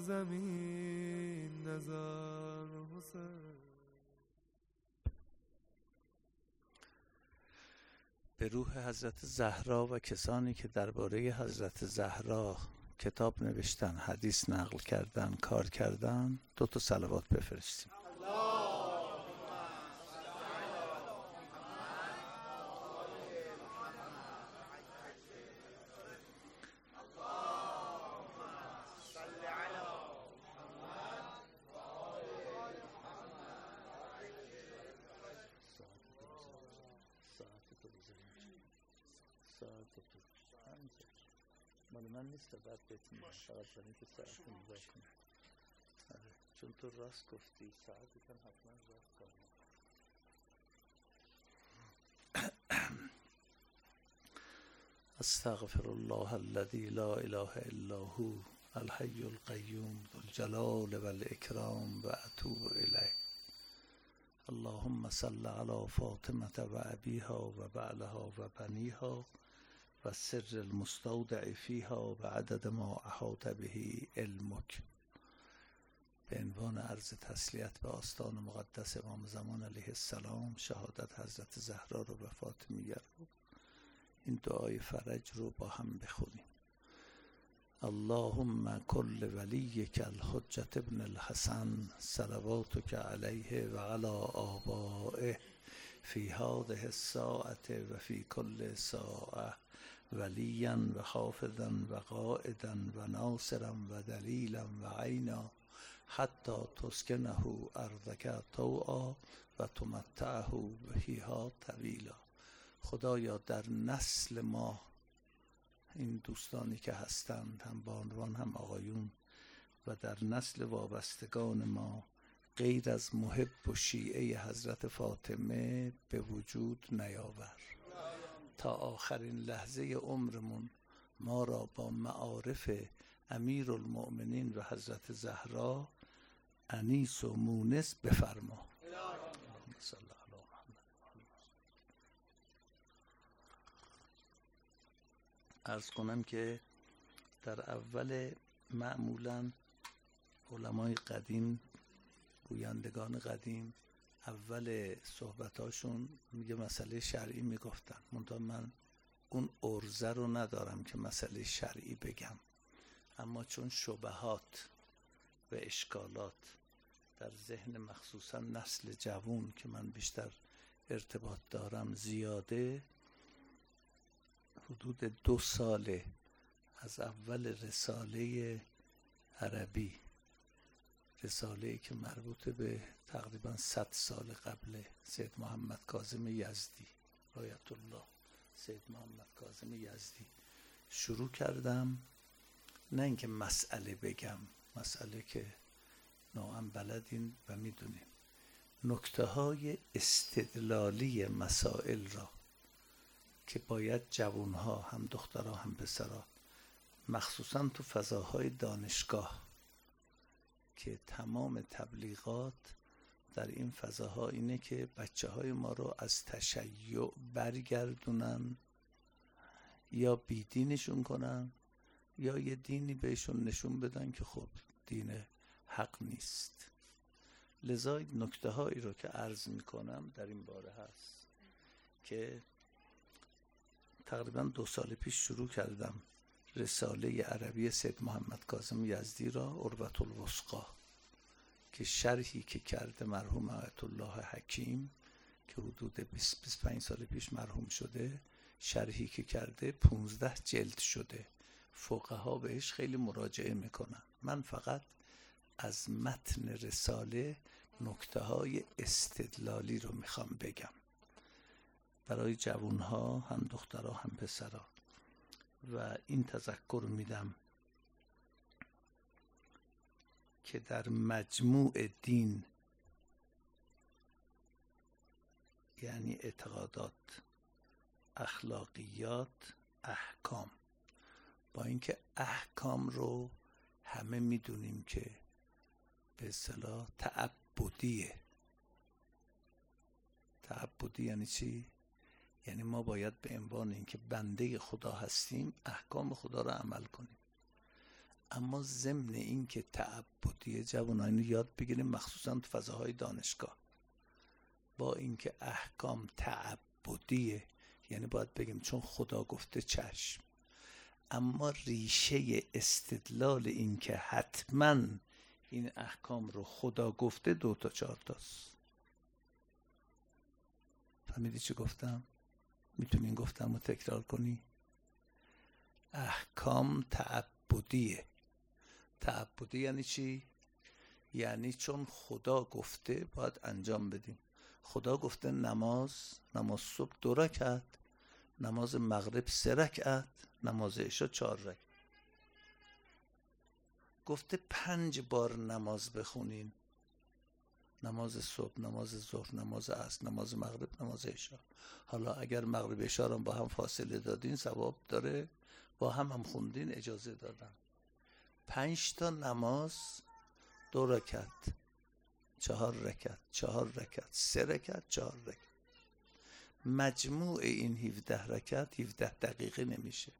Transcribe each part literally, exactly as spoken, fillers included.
زمین نظر حسین. به روح حضرت زهرا و کسانی که درباره حضرت زهرا کتاب نوشتن، حدیث نقل کردن، کار کردن، دو تا صلوات بفرستیم. مال من نیست، بعد بهت میگم، فقط برای اینکه ساعت رو نگاه کنی. آره چون تو راست گفتی، ساعتی کن حتما راست کنی. استغفر الله الذي لا اله الا هو الحي القيوم ذو الجلال والاكرام و اتوب الیه. اللهم صل على فاطمه و ابیها و بعلها و بنیها و سر المستودع فیها و عدد ما احاط به علمک. به عنوان عرض تسلیت به آستان مقدس امام زمان علیه السلام، شهادت حضرت زهرا رو به فاطمیه رو، این دعای فرج رو با هم بخونیم. اللهم کل ولیک الحجة ابن الحسن صلواتک علیه و علی آبائه فی هذه الساعة و فی کل ساعة ولیا و حافظا و قائدا و ناصرا و دلیلا و عینا حتی تسکنه ارضک طوعا و تمتعه بهیها طویلا. خدایا در نسل ما، این دوستانی که هستند، هم بانوان هم آقایون، و در نسل وابستگان ما، غیر از محب و شیعه حضرت فاطمه به وجود نیاور. تا آخرین لحظه عمرمون ما را با معارف امیر المؤمنین و حضرت زهرا انیس و مونس بفرما. اللهم صل علی محمد. عرض کنم که در اول معمولا علمای قدیم، گویندگان قدیم، اول صحبتاشون میگه مسئله شرعی میگفتن، منتها من اون ارزه رو ندارم که مسئله شرعی بگم، اما چون شبهات و اشکالات در ذهن مخصوصا نسل جوان که من بیشتر ارتباط دارم زیاده، حدود دو ساله از اول رساله عربی، رساله‌ای که مربوط به تقریبا صد سال قبل سید محمد کاظم یزدی، آیت الله سید محمد کاظم یزدی، شروع کردم. نه اینکه مسئله بگم، مسئله که ناام بلدین و میدونیم، نکته های استدلالی مسائل را که باید جوانها، هم دخترها هم پسرها، مخصوصا تو فضاهای دانشگاه که تمام تبلیغات در این فضاها اینه که بچه های ما رو از تشیع برگردونن، یا بیدینشون کنن، یا یه دینی بهشون نشون بدن که خب دین حق نیست. لذا نکته هایی رو که عرض میکنم در این باره هست که تقریبا دو سال پیش شروع کردم رساله عربی سید محمد کاظم یزدی را، عروة الوثقی، که شرحی که کرده مرحوم آیت الله حکیم که حدود بیست بیست و پنج سال پیش مرحوم شده، شرحی که کرده پونزده جلد شده، فقها بهش خیلی مراجعه میکنن. من فقط از متن رساله نکته های استدلالی رو میخوام بگم برای جوانها، هم دخترها هم پسرها، و این تذکر میدم که در مجموع دین، یعنی اعتقادات، اخلاقیات، احکام، با اینکه احکام رو همه میدونیم که به اصطلاح تعبدیه. تعبدی یعنی چی؟ یعنی ما باید به عنوان اینکه بنده خدا هستیم احکام خدا رو عمل کنیم، اما ضمن این که تعبدیه، جوانان اینو یاد بگیریم، مخصوصا تو فضاهای دانشگاه. با اینکه احکام تعبدیه، یعنی باید بگیم چون خدا گفته چشم، اما ریشه استدلال این که حتما این احکام رو خدا گفته دو تا چهار تاست. فهمیدی چی گفتم؟ میتونی گفتم رو تکرار کنی؟ احکام تعبدیه. تعبدی یعنی چی؟ یعنی چون خدا گفته باید انجام بدیم. خدا گفته نماز نماز صبح دو رکعت، نماز مغرب سه رکعت، نماز عشا چهار رکعت. گفته پنج بار نماز بخونین، نماز صبح، نماز ظهر، نماز عصر، نماز مغرب، نماز عشا. حالا اگر مغرب عشا رو با هم فاصله دادین ثواب داره، با هم هم خوندین اجازه دادن. پنج تا نماز دو رکعت، چهار رکعت، چهار رکعت، سه رکعت، چهار رکعت. مجموع این هفده رکعت هفده دقیقه نمیشه.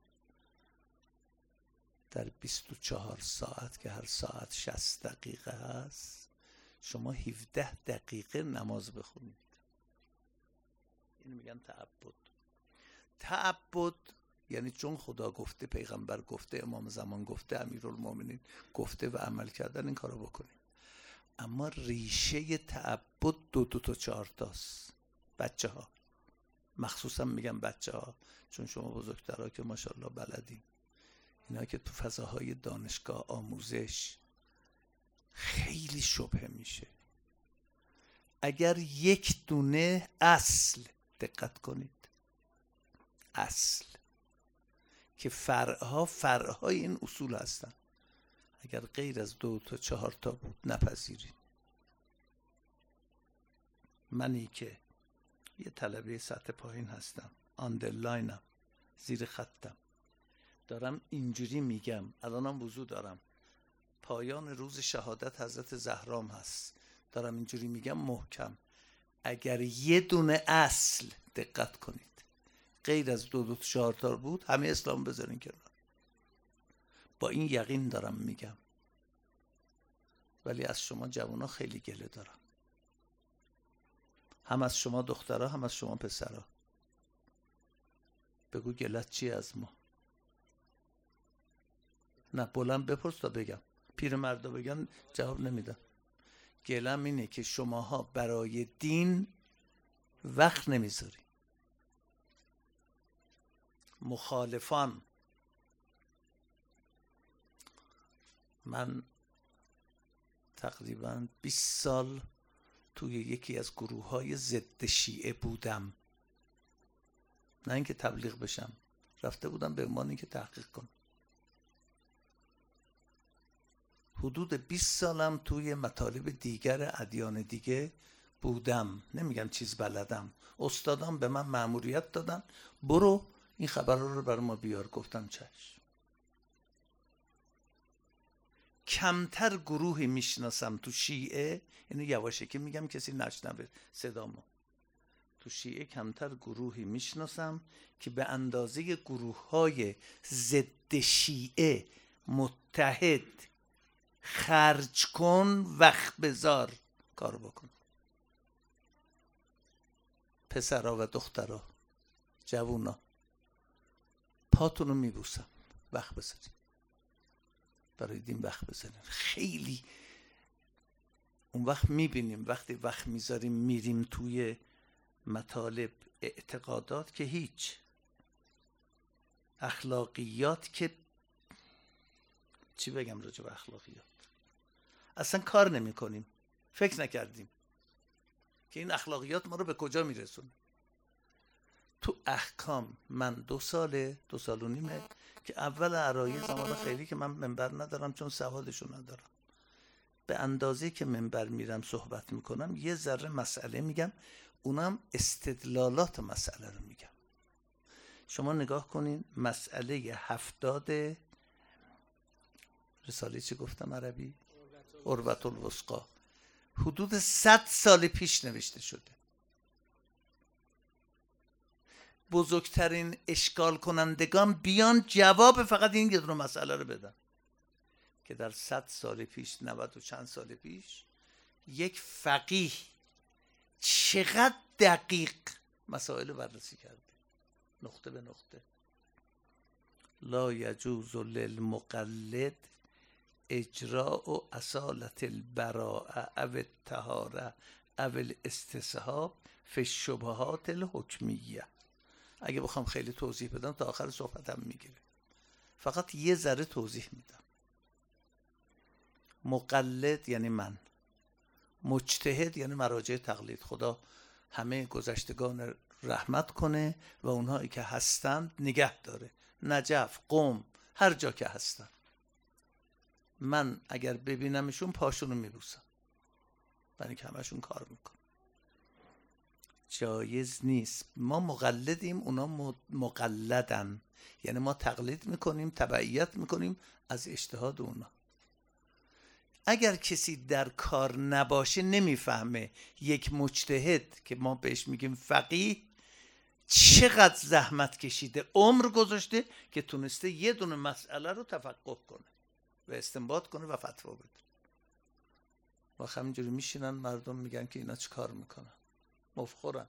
در بیست و چهار ساعت که هر ساعت شصت دقیقه هست، شما هفده دقیقه نماز بخونید. این میگن تعبد. تعبد یعنی چون خدا گفته، پیغمبر گفته، امام زمان گفته، امیرالمومنین گفته و عمل کردن، این کارو بکنیم. اما ریشه تعبد دو دو تا چهار تاست. بچه ها، مخصوصا میگم بچه ها، چون شما بزرگترها که ماشاءالله بلدین، اینا که تو فضاهای دانشگاه آموزش خیلی شبهه میشه. اگر یک دونه اصل، دقت کنید، اصل که فرعها فرعهای این اصول هستن، اگر غیر از دو تا چهار تا بود نپذیرید. منی که یه طلبه سطح پایین هستم، آندرلاینم، زیر خطم، دارم اینجوری میگم، الانم وضو دارم، پایان روز شهادت حضرت زهرام هست، دارم اینجوری میگم محکم. اگر یه دونه اصل، دقت کنید، غیر از دو دو چهار تا بود، همه اسلام بذارین کنار. با این یقین دارم میگم. ولی از شما جوانا خیلی گله دارم، هم از شما دخترها هم از شما پسرها. بگو گلت چیه از ما؟ نه بلند بپرس تا بگم. پیرمردا بگن جواب نمیدم. گلم اینه که شماها برای دین وقت نمیذاری. مخالفان، من تقریبا بیست سال توی یکی از گروه های ضد شیعه بودم، نه اینکه تبلیغ بشم، رفته بودم به عنوان اینکه تحقیق کنم. حدود بیست سالم توی مطالب دیگر ادیان دیگه بودم. نمیگم چیز بلدم، استادان به من مأموریت دادن برو این خبر رو برای ما بیار، گفتم چشم. کمتر گروهی میشناسم تو شیعه، اینو یواشکی میگم کسی نشنوه صدامو، تو شیعه کمتر گروهی میشناسم که به اندازه گروه های ضد شیعه متحد، خرج کن وقت بذار کار بکن. پسرها و دخترها، جوونا، پاتونو میبوسم، وقت بذارید برای دین، وقت بذارید. خیلی اون وقت میبینیم وقتی وقت میذاریم میریم توی مطالب اعتقادات که هیچ، اخلاقیات که چی بگم راجع به اخلاقیات، اصلا کار نمی کنیم، فکر نکردیم که این اخلاقیات ما رو به کجا میرسونه. تو احکام من دو ساله دو سال و نیمه که اول عرایض زمان خیلی که من منبر ندارم چون سوادشو ندارم، به اندازه که منبر میرم صحبت میکنم یه ذره مسئله میگم، اونم استدلالات مسئله رو میگم. شما نگاه کنین مسئله هفتاد رساله چی گفتم عربی؟ عروة الوثقی، حدود صد سال پیش نوشته شده. بزرگترین اشکال کنندگان بیان جواب فقط این یه دونه مسئله رو بدن. که در صد سال پیش، نود و چند سال پیش، یک فقیه چقدر دقیق مسائل بررسی کرده، نقطه به نقطه. لا یجوز للمقلد اجراء اصالت البراءه او الطهاره او الاستصحاب فی الشبهات الحکمیه. اگه بخوام خیلی توضیح بدم تا آخر صحبتم میگیره، فقط یه ذره توضیح میدم. مقلد یعنی من، مجتهد یعنی مراجع تقلید. خدا همه گذشتگان رحمت کنه و اونهایی که هستند نگه داره، نجف، قم، هر جا که هستن. من اگر ببینمشون پاشونو میبوسم، برای که همشون کار میکن. جایز نیست. ما مقلدیم، اونا مقلدن، یعنی ما تقلید میکنیم، تبعیت میکنیم از اجتهاد اونا. اگر کسی در کار نباشه نمیفهمه یک مجتهد که ما بهش میگیم فقیه چقدر زحمت کشیده، عمر گذاشته که تونسته یه دونه مسئله رو تفقه کنه و استنباط کنه و فتوا بده. و همینجوری میشینن مردم میگن که اینا چی کار میکنن، مفخورن.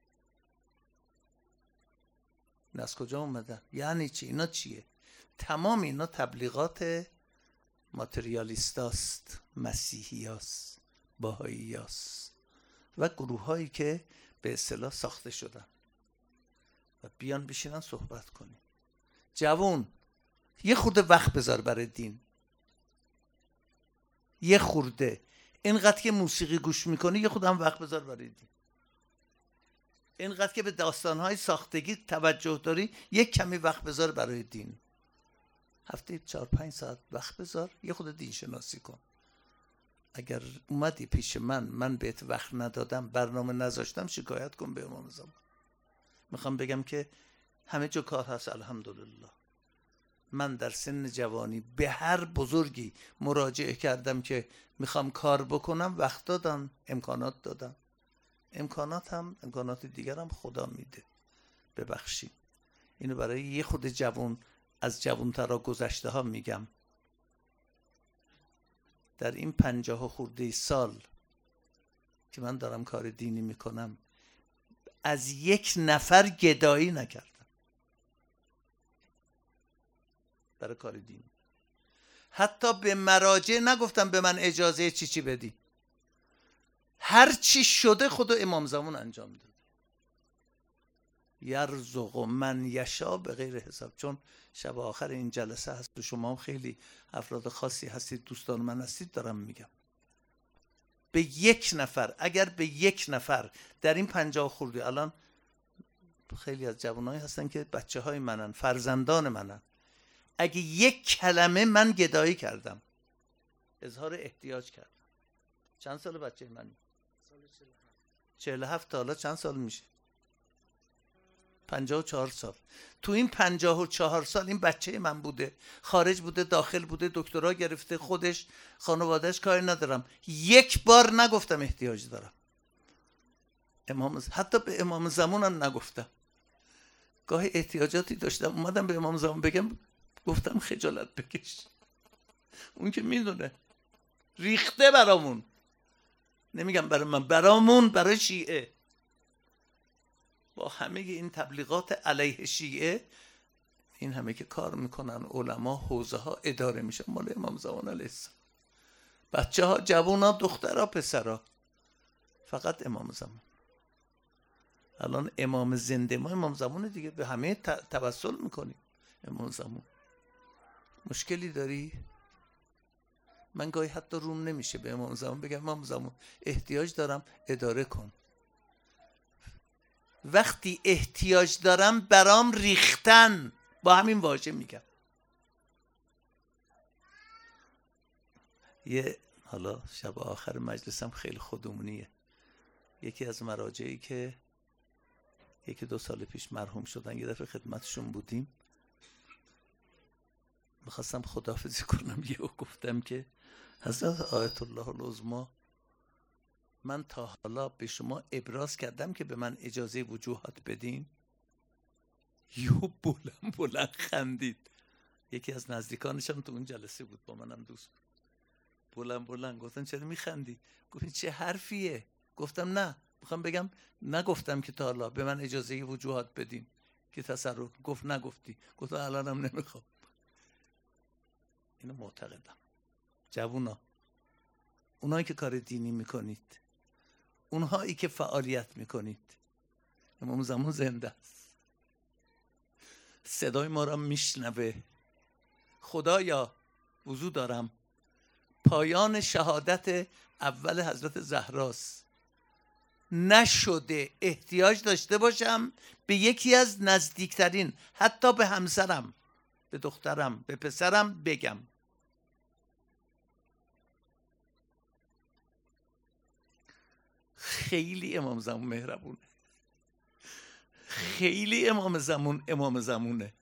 این از کجا اومدن؟ یعنی چی؟ اینا چیه؟ تمام اینا تبلیغات ماتریالیستاست، مسیحیاست، باهاییاست و گروه هایی که به اصطلاح ساخته شدن و بیان بشینن صحبت کنیم. جوان یه خورده وقت بذار برای دین، یه خورده. اینقدر که موسیقی گوش میکنی یه خورده هم وقت بذار برای دین. اینقدر که به داستانهای ساختگی توجه داری یک کمی وقت بذار برای دین. هفته چهار پنج ساعت وقت بذار، یه خود دین شناسی کن. اگر اومدی پیش من، من بهت وقت ندادم، برنامه نذاشتم، شکایت کن به امام زمان. میخوام بگم که همه جا کار هست الحمدلله. من در سن جوانی به هر بزرگی مراجعه کردم که میخوام کار بکنم، وقت دادم، امکانات دادم. امکانات هم امکانات دیگر هم خدا میده، ببخشید. اینو برای یه خود جوان از جوانترا گذشته ها میگم. در این پنجاه خورده سال که من دارم کار دینی میکنم از یک نفر گدایی نکردم برای کار دینی. حتی به مراجع نگفتم به من اجازه چی چی بدی. هر چی شده خود امام زمان انجام داد. یرزق من یشا به غیر حساب. چون شب آخر این جلسه هست و شما هم خیلی افراد خاصی هستید، دوستان من هستید، دارم میگم به یک نفر، اگر به یک نفر در این پنجاه خورده، الان خیلی از جوانایی هستن که بچه های منن، فرزندان منن، اگه یک کلمه من گدایی کردم، اظهار احتیاج کردم. چند سال بچه منی؟ چهل و هفت. تا حالا چند سال میشه؟ پنجاه و چهار سال. تو این پنجاه و چهار سال این بچه من بوده، خارج بوده، داخل بوده، دکترا گرفته، خودش، خانوادهش، کاری ندارم، یک بار نگفتم احتیاج دارم. امام حتی به امام زمانم نگفتم. گاهی احتیاجاتی داشتم اومدم به امام زمان بگم، گفتم خجالت بکش. اون که میدونه ریخته برامون، نمیگم برای من، برامون، برای شیعه. با همه این تبلیغات علیه شیعه، این همه که کار میکنن، علما، حوزه ها اداره میشن، مال امام زمان علیه السلام. بچه ها، جوان ها، دختر ها، پسر ها، فقط امام زمان. الان امام زنده ما امام زمان دیگه، به همه توسل میکنیم. امام زمان مشکلی داری؟ من گاهی حتی روم نمیشه به امام زمان بگم امام زمان احتیاج دارم، اداره کن. وقتی احتیاج دارم برام ریختن، با همین واژه میگم. یه حالا شب آخر مجلسم خیلی خودمونیه. یکی از مراجعی که یکی دو سال پیش مرحوم شدن، یه دفعه خدمتشون بودیم، میخواستم خداحافظی کنم، یهو گفتم که حضرت آیت الله العظما، من تا حالا به شما ابراز کردم که به من اجازه وجوهات بدین؟ یهو بلند بلند خندید. یکی از نزدیکانشم تو اون جلسه بود، با منم دوست بود. بلند بلند گفتن چرا میخندی؟ گفت چه حرفیه؟ گفتم نه میخوام بگم نگفتم که تا حالا به من اجازه وجوهات بدین که تصرف. گفت نگفتی. گفتم الانم نمیخوام. اینو معتقدم. جوونا، اونایی که کار دینی میکنید، اونهایی که فعالیت میکنید، امام زمان زنده است، صدای ما را میشنوه. خدایا وضو دارم، پایان شهادت اول حضرت زهراست، نشده احتیاج داشته باشم به یکی از نزدیکترین، حتی به همسرم، به دخترم، به پسرم بگم. خیلی امام زمان مهربونه، خیلی امام زمان امام زمونه،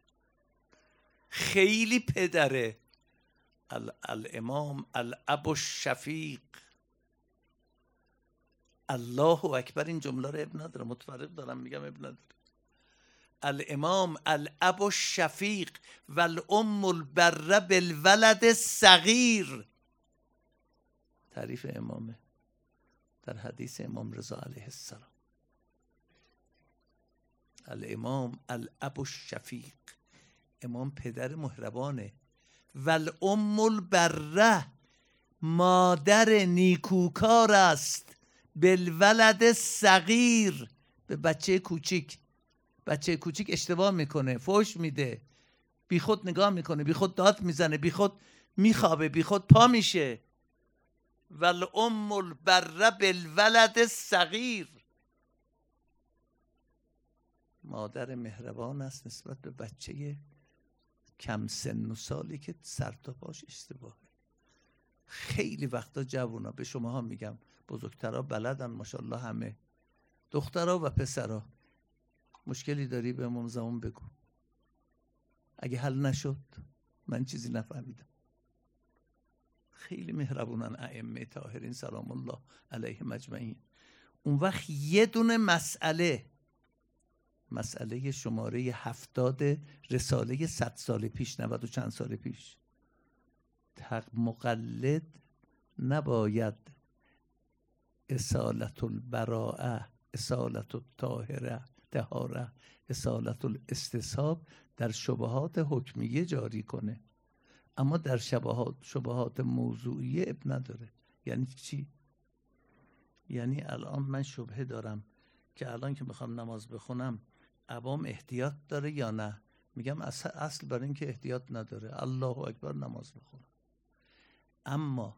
خیلی پدره. الامام الاب الشفیق. الله اکبر. این جمله رو اب نداره، متفرق دارم میگم اب نداره. الامام الاب الشفیق و الام البره بالولد الصغیر. تعریف امامه در حدیث امام رضا علیه السلام. الامام الاب الشفیق، امام پدر مهربانه. و الام البره، مادر نیکوکار است. بالولد الصغیر، به بچه کوچیک. بچه کوچیک اشتباه میکنه، فحش میده، بی خود نگاه میکنه، بی خود داد میزنه، بی خود میخوابه، بی خود پا میشه. و الام البره بالولد الصغیر، مادر مهربان است نسبت به بچه کم سن و سالی که سر تا پاش اشتباهه. خیلی وقتا جوونا، به شماها میگم، بزرگترها بلدن ماشاءالله همه، دخترها و پسرها، مشکلی داری به امام زمان بگو. اگه حل نشد من چیزی نفهمیدم. خیلی مهربونن ائمه طاهرین سلام الله علیهم اجمعین. اون وقت یه دونه مسئله، مسئله شماره هفتاد رساله صد سال پیش، نود و چند سال پیش، مقلد نباید اصالت البراءه، اصالت الطاهره، طهاره، اصالت الاستصحاب در شبهات حکمیه جاری کنه، اما در شبهات شبهات موضوعیه اب نداره. یعنی چی؟ یعنی الان من شبهه دارم که الان که میخوام نماز بخونم عبام احتیاط داره یا نه؟ میگم اصل, اصل برای این که احتیاط نداره، الله اکبر نماز بخونم. اما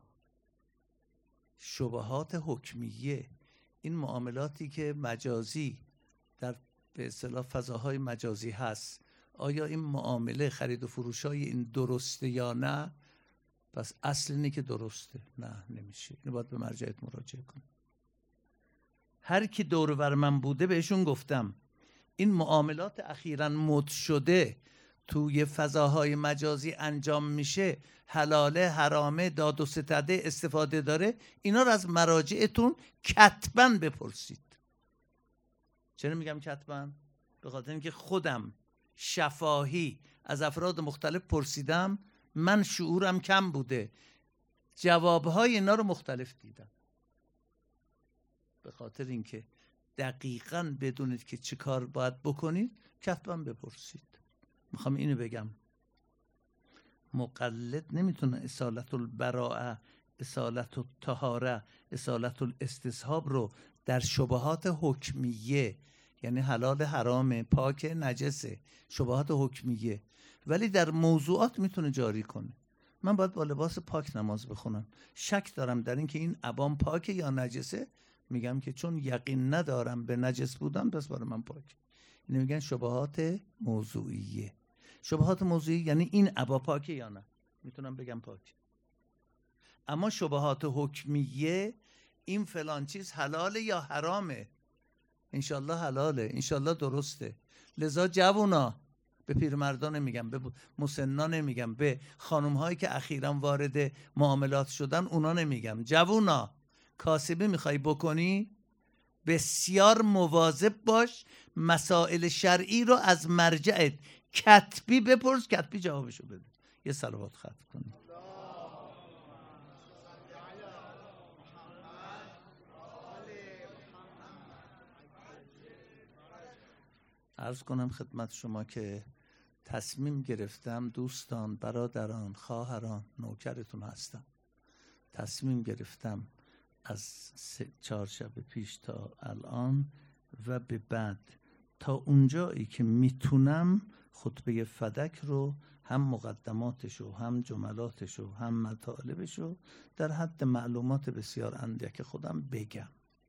شبهات حکمیه، این معاملاتی که مجازی در به اصطلاح فضاهای مجازی هست، آیا این معامله خرید و فروشای این درسته یا نه؟ پس اصل اینه که درسته. نه نمیشه، اینو باید به مرجعیت مراجعه کنم. هر کی دور بر من بوده بهشون گفتم این معاملات اخیراً مد شده توی فضاهای مجازی انجام میشه، حلاله حرامه داد و ستده استفاده داره، اینا رو از مراجعتون کتباً بپرسید. چرا میگم کتباً؟ به خاطر اینکه خودم شفاهی از افراد مختلف پرسیدم، من شعورم کم بوده، جوابهای اینا رو مختلف دیدم. به خاطر اینکه دقیقاً بدونید که چی کار باید بکنید، کتباً بپرسید. میخوام اینو بگم، مقلد نمیتونه اصالت البراءه، اصالت الطهاره، اصالت الاستصحاب رو در شبهات حکمیه، یعنی حلال حرام، پاک نجسه، شبهات حکمیه، ولی در موضوعات میتونه جاری کنه. من باید با لباس پاک نماز بخونم، شک دارم در این که این عبام پاکه یا نجسه، میگم که چون یقین ندارم به نجس بودن پس برای من پاک. اینو میگن شبهات موضوعیه. شبهات موضوعی یعنی این عبا پاکه یا نه، میتونم بگم پاک. اما شبهات حکمیه، این فلان چیز حلاله یا حرامه، انشالله حلاله، انشالله درسته. لذا جوونا، به پیرمردان نمیگم، به مسنان نمیگم، به خانم هایی که اخیراً وارد معاملات شدن اونا نمیگم، جوونا کاسبی میخوای بکنی بسیار مواظب باش، مسائل شرعی رو از مرجعت کتبی بپرس، کتبی جوابشو بده. یه صلوات ختم کنیم. عرض کنم خدمت شما که تصمیم گرفتم دوستان، برادران، خواهران، نوکرتون هستم. تصمیم گرفتم از چهار شب پیش تا الان و به بعد تا اونجایی که میتونم خطبه فدک رو هم مقدماتشو هم جملاتشو هم مطالبشو در حد معلومات بسیار اندک خودم بگم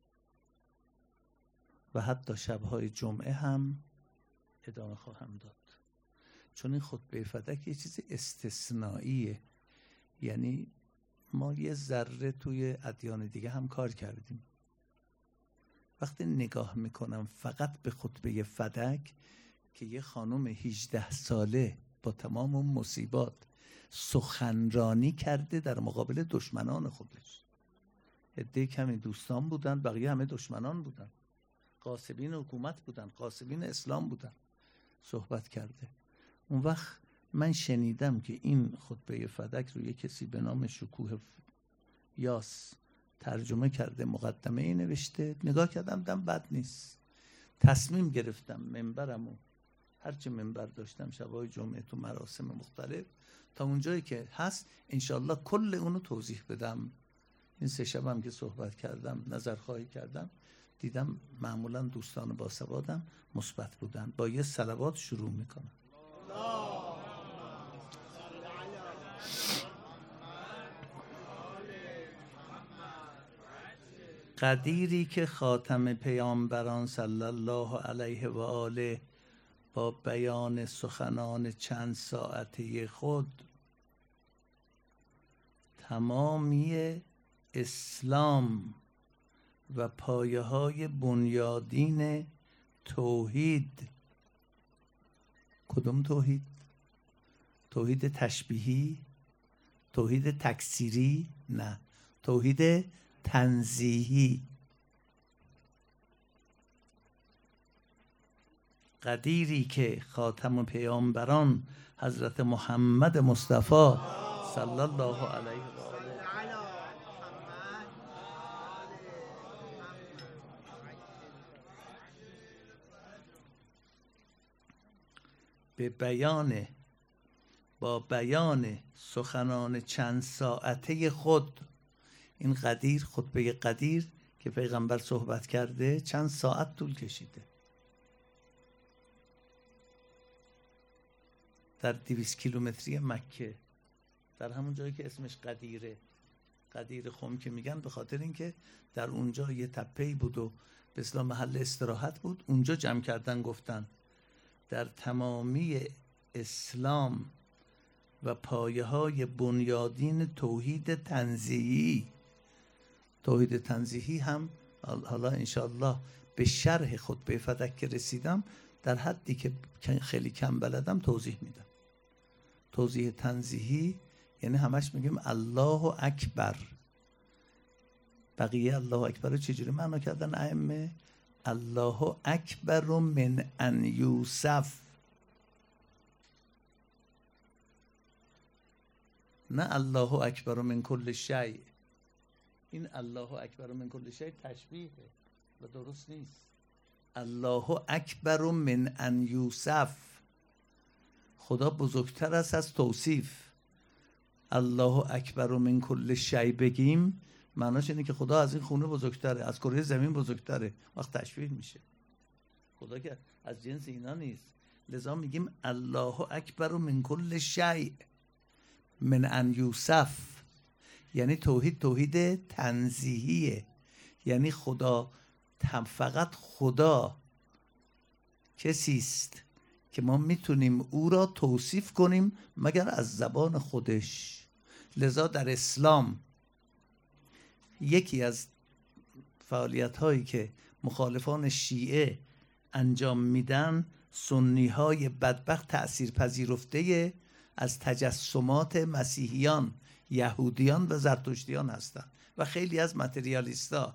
و حتی شبهای جمعه هم ادامه خواهم داد، چون این خطبه فدک یه چیز استثنائیه. یعنی ما یه ذره توی ادیان دیگه هم کار کردیم. وقتی نگاه میکنم فقط به خطبه فدک که یه خانم هجده ساله با تمام اون مصیبات سخنرانی کرده در مقابل دشمنان خودش، عده کمی دوستان بودن، بقیه همه دشمنان بودن، غاصبین حکومت بودن، غاصبین اسلام بودن، صحبت کرده. اون وقت من شنیدم که این خطبه فدک رو یک کسی به نام شکوه یاس ترجمه کرده، مقدمه ای نوشته. نگاه کردم دم بد نیست. تصمیم گرفتم منبرمو، هرچی منبر داشتم شبای جمعه تو مراسم مختلف تا اونجایی که هست انشالله کل اونو توضیح بدم. این سه شبم که صحبت کردم، نظر خواهی کردم، دیدم معمولا دوستان باسوادم مثبت بودن. با یه صلوات شروع میکنم. قدیری که خاتم پیامبران صلی الله علیه و آله با بیان سخنان چند ساعته خود تمامی اسلام و پایه های بنیادین توحید. کدوم توحید؟ توحید تشبیهی؟ توحید تکثیری؟ نه، توحید تنزیهی. قدیری که خاتم پیامبران حضرت محمد مصطفی صلی الله علیه و آله به بیان با بیان سخنان چند ساعته خود، این قدیر، خطبه قدیر که پیغمبر صحبت کرده چند ساعت طول کشیده. در دویست کیلومتری مکه، در همون جایی که اسمش قدیره، قدیر خم که میگن، به خاطر اینکه در اونجا یه تپه‌ای بود و به اصطلاح محل استراحت بود، اونجا جمع کردن گفتن در تمامی اسلام و پایه های بنیادین توحید تنزیهی. توحید تنزیهی هم حالا انشاءالله به شرح خطبه فدک که رسیدم در حدی که خیلی کم بلدم توضیح میدم. توضیح تنزیهی یعنی همش میگیم الله اکبر. بقیه الله اکبر رو چجوری معنا کردن ائمه؟ الله اکبر من ان یوصف، نه الله اکبر من کل شیء. این الله اکبر من کل شیء تشبیهه و درست نیست. الله اکبر من ان یوصف، خدا بزرگتر است از توصیف. الله اکبر من کل شیء بگیم معناش اینه که خدا از این خونه بزرگتره، از کره زمین بزرگتره. وقت تشبیه میشه. خدا که از جنس اینا نیست. لذا میگیم الله اکبر من کل شیء من ان یوصف، یعنی توحید توحید تنزیهیه. یعنی خدا، فقط خدا کسی است که ما میتونیم او را توصیف کنیم مگر از زبان خودش. لذا در اسلام یکی از فعالیت هایی که مخالفان شیعه انجام میدن، سنی های بدبخت تأثیر پذیرفته از تجسمات مسیحیان، یهودیان و زرتشتیان هستند و خیلی از متریالیستا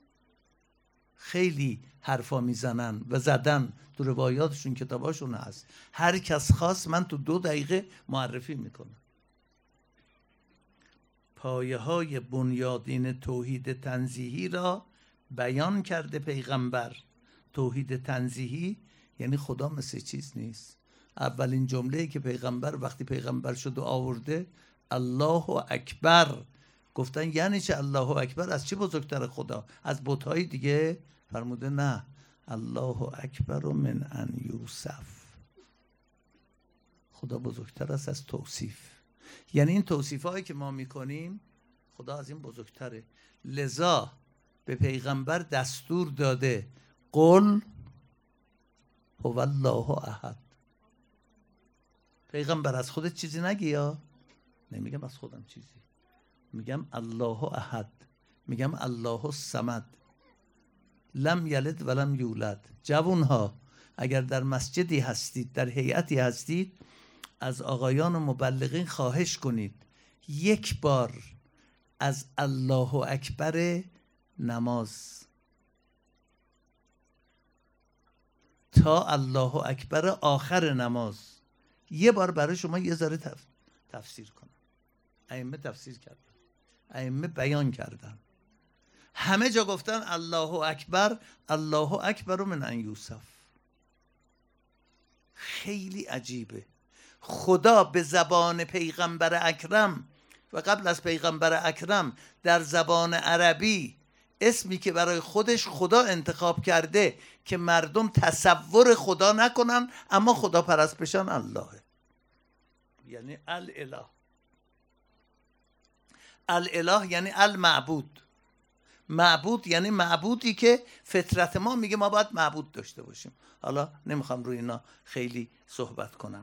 خیلی حرفا میزنن و زدن تو روایاتشون، کتاباشون هست. هر کس خواست من تو دو دقیقه معرفی میکنم. پایه های بنیادین توحید تنزیهی را بیان کرده پیغمبر. توحید تنزیهی یعنی خدا مثل چیز نیست. اولین جمله‌ای که پیغمبر وقتی پیغمبر شد و آورده الله اکبر، گفتن یعنی چه الله اکبر؟ از چی بزرگتر خدا؟ از بت‌های دیگه؟ فرموده نه، الله اکبر من ان یوصف، خدا بزرگتر است از توصیف. یعنی این توصیف هایی که ما میکنیم خدا از این بزرگتره. لذا به پیغمبر دستور داده قل هو الله احد. پیغمبر از خودت چیزی نگی، یا نمیگم از خودم چیزی، میگم الله احد، میگم الله الصمد، لم یلد ولم یولد. جوانها اگر در مسجدی هستید، در هیئتی هستید، از آقایان و مبلغین خواهش کنید یک بار از الله اکبر نماز تا الله اکبر آخر نماز یه بار برای شما یه ذره تف... تفسیر کنم. ائمه تفسیر کردن، ائمه بیان کردن، همه جا گفتن الله اکبر، الله اکبر من ان یوصف. خیلی عجیبه. خدا به زبان پیغمبر اکرم و قبل از پیغمبر اکرم در زبان عربی اسمی که برای خودش خدا انتخاب کرده که مردم تصور خدا نکنن اما خدا پرست بشن اللهه، یعنی الاله. الاله یعنی المعبود. معبود یعنی معبودی که فطرت ما میگه ما باید معبود داشته باشیم. حالا نمیخوام روی اینا خیلی صحبت کنم.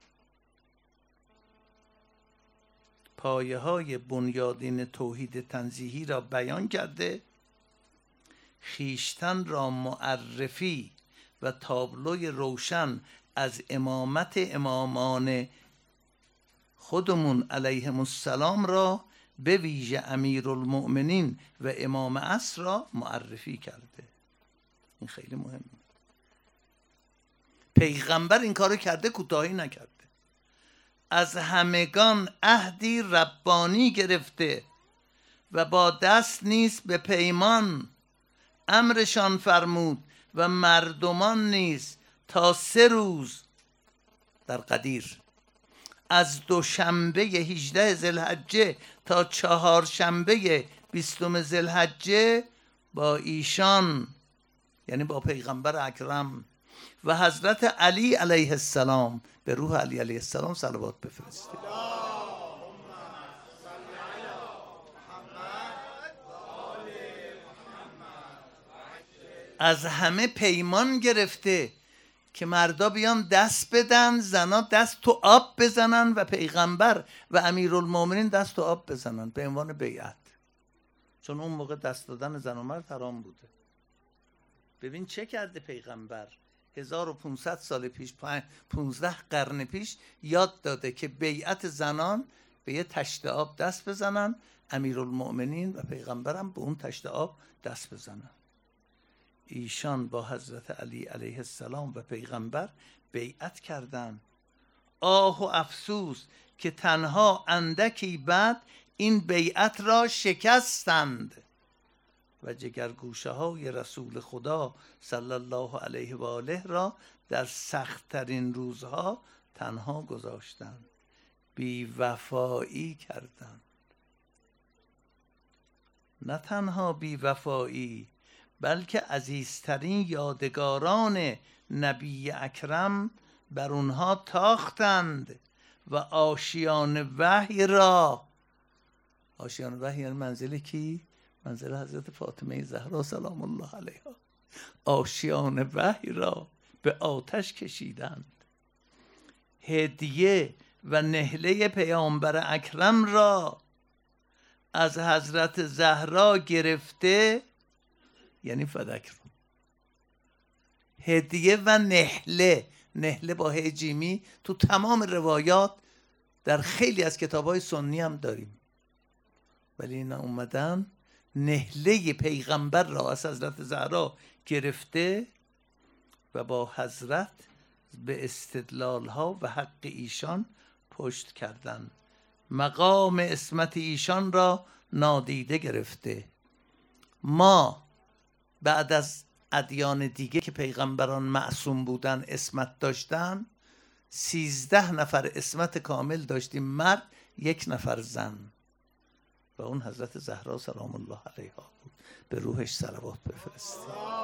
پایه های بنیادین توحید تنزیهی را بیان کرده، خیشتن را معرفی و تابلوی روشن از امامت امامان خودمون علیهم السلام را به ویژه امیرالمؤمنین و امام عصر را معرفی کرده. این خیلی مهمه. پیغمبر این کارو کرده، کوتاهی نکرده. از همگان عهدی ربانی گرفته و با دست نیز به پیمان امرشان فرمود و مردمان نیز تا سه روز در قدیر، از دوشنبه هجده ذوالحجه تا چهارشنبه بیستم ذوالحجه با ایشان یعنی با پیغمبر اکرم و حضرت علی علیه السلام، به روح علی علیه السلام صلوات بفرستید. از همه پیمان گرفته که مردا بیان دست بدن، زنا دست تو آب بزنن و پیغمبر و امیرالمومنین دست تو آب بزنن به عنوان بیعت، چون اون موقع دست دادن زن و مرد حرام بوده. ببین چه کرده پیغمبر هزار و پانصد سال پیش، پانزده قرن پیش یاد داده که بیعت زنان به یه تشت آب دست بزنن، امیرالمؤمنین و پیغمبرم به اون تشت آب دست بزنن. ایشان با حضرت علی علیه السلام و پیغمبر بیعت کردند. آه و افسوس که تنها اندکی بعد این بیعت را شکستند و جگرگوشه های رسول خدا صلی الله علیه و آله را در سخت‌ترین روزها تنها گذاشتند، بی وفایی کردند. نه تنها بی وفایی بلکه عزیزترین یادگاران نبی اکرم بر اونها تاختند و آشیان وحی را، آشیان وحی یعنی منزل کی؟ منزل حضرت فاطمه زهرا سلام الله علیها. آشیان وحی را به آتش کشیدند. هدیه و نهله پیامبر اکرم را از حضرت زهرا گرفته، یعنی فدک رو، هدیه و نهله، نهله با ه جیمی تو تمام روایات در خیلی از کتاب‌های سنی هم داریم، ولی اینا اومدن نهله پیغمبر را از حضرت زهرا گرفته و با حضرت به استدلال ها و حق ایشان پشت کردن مقام عصمت ایشان را نادیده گرفته. ما بعد از ادیان دیگه که پیغمبران معصوم بودن، عصمت داشتن، سیزده نفر عصمت کامل داشتیم، مرد، یک نفر زن، و اون حضرت زهرا سلام الله علیها بود. به روحش صلوات بفرستید.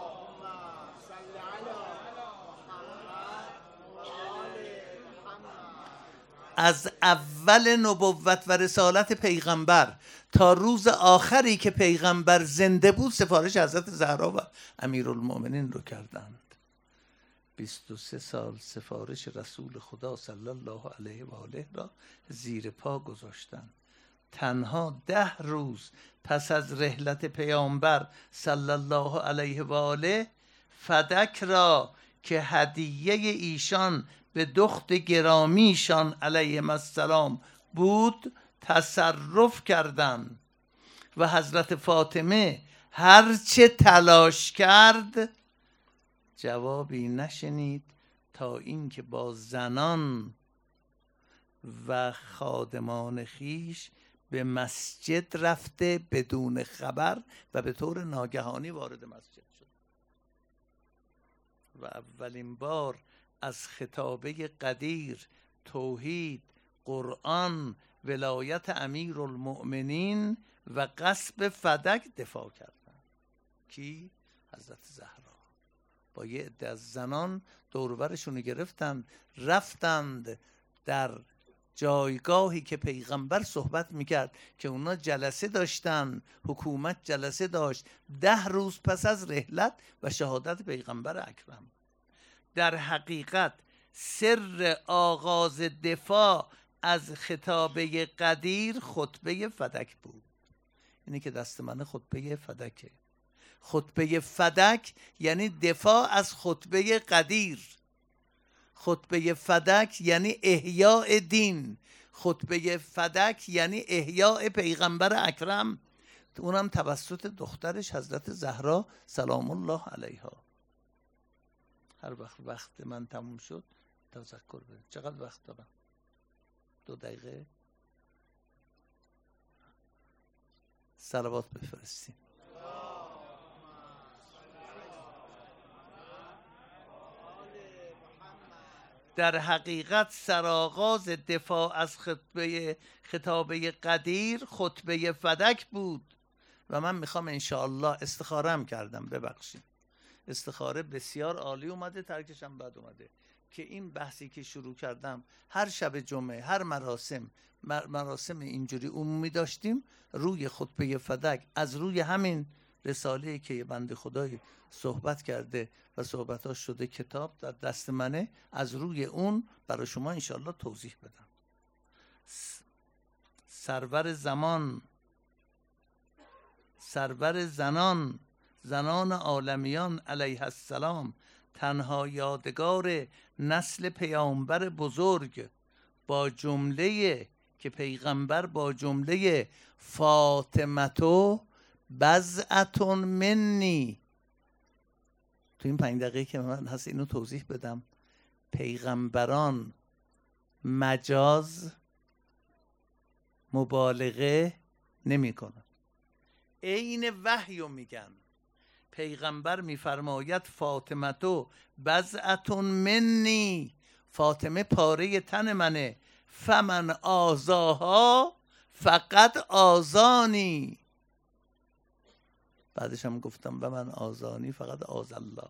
از اول نبوت و رسالت پیغمبر تا روز آخری که پیغمبر زنده بود سفارش حضرت زهرا و امیرالمؤمنین رو کردند. بیست و سه سال سفارش رسول خدا صلی الله علیه و آله را زیر پا گذاشتند. تنها ده روز پس از رحلت پیامبر صلی الله علیه و آله فدک را که هدیه ایشان به دخت گرامیشان علیهم السلام بود تصرف کردند و حضرت فاطمه هرچه تلاش کرد جوابی نشنید تا اینکه با زنان و خادمان خیش به مسجد رفته بدون خبر و به طور ناگهانی وارد مسجد شد و اولین بار از خطابه قدیر، توحید، قرآن، ولایت امیرالمؤمنین و غصب فدک دفاع کردند. کی؟ حضرت زهرا. با یه عده از زنان دوربرشون گرفتند، رفتند در جایگاهی که پیغمبر صحبت میکرد که اونا جلسه داشتن، حکومت جلسه داشت، ده روز پس از رحلت و شهادت پیغمبر اکرم. در حقیقت سر آغاز دفاع از خطابه قدیر خطبه فدک بود. اینی که دست من خطبه فدکه. خطبه فدک یعنی دفاع از خطبه قدیر. خطبه فدک یعنی احیاء دین. خطبه فدک یعنی احیاء پیغمبر اکرم، اونم توسط دخترش حضرت زهرا سلام الله علیها. هر وقت وقت من تموم شد تذکر بده. چقدر وقت دارم؟ دو دقیقه. صلوات بفرستیم. در حقیقت سرآغاز دفاع از خطبه خطابه قدیر خطبه فدک بود و من میخوام انشاءالله استخارم کردم، ببخشید استخاره بسیار عالی اومده، ترکشم بد اومده، که این بحثی که شروع کردم هر شب جمعه هر مراسم مراسم اینجوری عمومی داشتیم روی خطبه فدک از روی همین رساله‌ای که بنده خدای صحبت کرده و صحبتاش شده کتاب در دست منه، از روی اون برای شما انشاءالله توضیح بدم. سرور زمان، سرور زنان، زنان عالمیان علیه السلام، تنها یادگار نسل پیامبر بزرگ، با جمله که پیغمبر با جمله فاطمتو بضعتون منی، تو این پنج دقیقه که من هست اینو توضیح بدم. پیغمبران مجاز مبالغه نمی کنن، عین وحیو میگن. پیغمبر میفرماید فاطمتو بضعتون منی، فاطمه پاره تن منه، فمن آزاها فقط آزانی. بعدش هم گفتم و من آزانی فقط آز الله.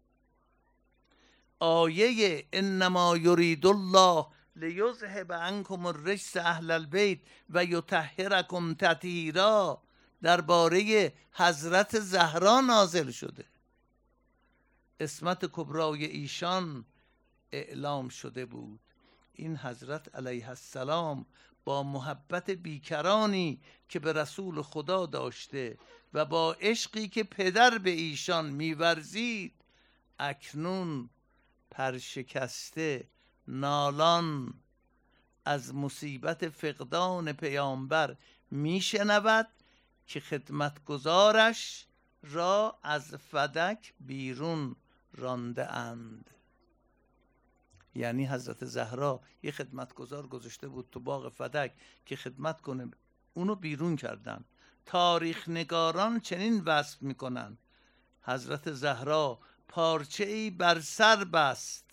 آیه انما یرید الله لیذهب عنکم الرجس اهل البیت و یطهرکم تطهیرا درباره حضرت زهرا نازل شده. عصمت کبرای ایشان اعلام شده بود. این حضرت علیه السلام با محبت بیکرانی که به رسول خدا داشته و با عشقی که پدر به ایشان می‌ورزید، اکنون پرشکسته نالان از مصیبت فقدان پیامبر میشنود که خدمتگزارش را از فدک بیرون رانده اند. یعنی حضرت زهرا یه خدمتگزار گذاشته بود تو باغ فدک که خدمت کنه، اونو بیرون کردن. تاریخ نگاران چنین وصف میکنن: حضرت زهرا پارچه‌ای بر سر بست،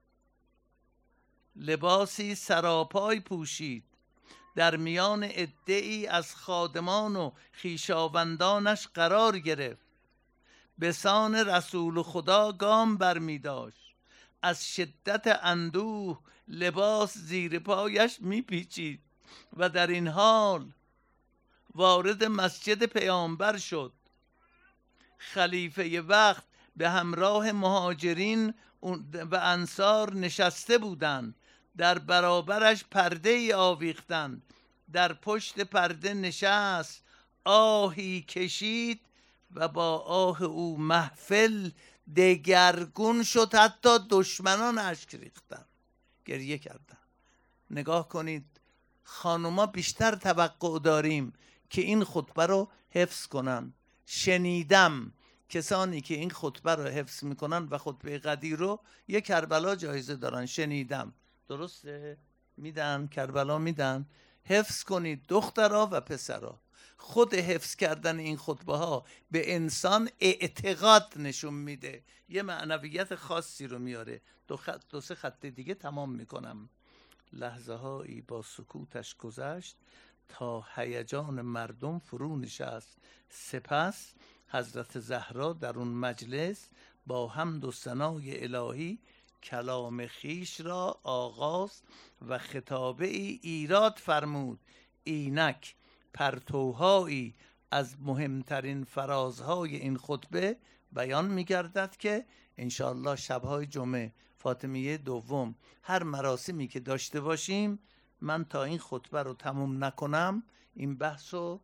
لباسی سراپای پوشید، در میان عده‌ای از خادمان و خویشاوندانش قرار گرفت، به سان رسول خدا گام برمی داشت، از شدت اندوه لباس زیر پایش می پیچید و در این حال وارد مسجد پیامبر شد. خلیفه وقت به همراه مهاجرین و انصار نشسته بودند، در برابرش پرده ای آویختند، در پشت پرده نشست، آهی کشید و با آه او محفل دگرگون شد، حتی دشمنان اشک ریختند، گریه کردند. نگاه کنید، خانوما بیشتر توقع داریم که این خطبه رو حفظ کنن. شنیدم کسانی که این خطبه رو حفظ میکنن و خطبه قدیر رو یه کربلا جایزه دارن. شنیدم، درسته؟ میدن، کربلا میدن. حفظ کنید دخترها و پسرها. خود حفظ کردن این خطبه ها به انسان اعتقاد نشون میده، یه معنویت خاصی رو میاره. دو, خط دو سه خط دیگه تمام میکنم. لحظه هایی با سکوتش گذشت تا هیجان مردم فرو نشست. سپس حضرت زهرا در اون مجلس با حمد و ثنای الهی کلام خیش را آغاز و خطابه ای ایراد فرمود. اینک پرتوهایی از مهمترین فرازهای این خطبه بیان می‌گردد که انشاءالله شب‌های جمعه فاطمیه دوم هر مراسمی که داشته باشیم، من تا این خطبه رو تموم نکنم این بحث رو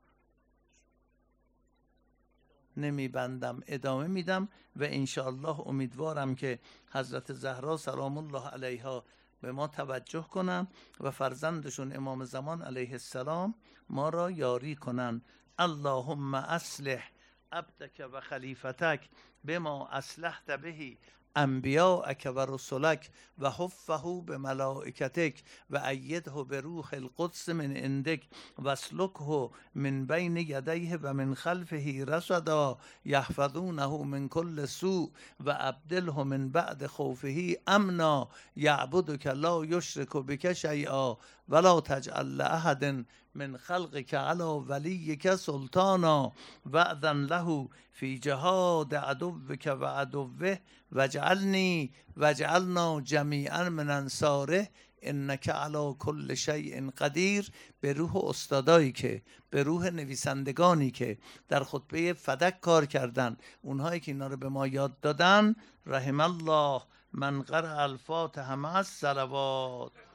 نمیبندم، ادامه میدم و انشاءالله امیدوارم که حضرت زهرا سلام الله علیها به ما توجه کنن و فرزندشون امام زمان علیه السلام ما را یاری کنن. اللهم اصلح عبدک و خلیفتک بما اصلحت بهی انبیاءک و رسولک و حفه به ملائکتک و ایده به روح القدس من عندک و اسلکه من بین یدیه و من خلفه رصدا یحفظونه من کل سوء و ابدله من بعد خوفه امنا یعبدک لا یشرک بک شیئا ولا تجعل لاحد من خلقك على ولیک سلطانا واذن له فی جهاد عدوک و عدوه واجعلنی واجعلنا جمیعا من انصاره انک علی کل شیء قدیر. به روح استادایی که، به روح نویسندگانی که در خطبه فدک کار کردن، اونهایی که اینا رو به ما یاد دادن، رحم الله من قرأ الفاتحه مع الصلوات.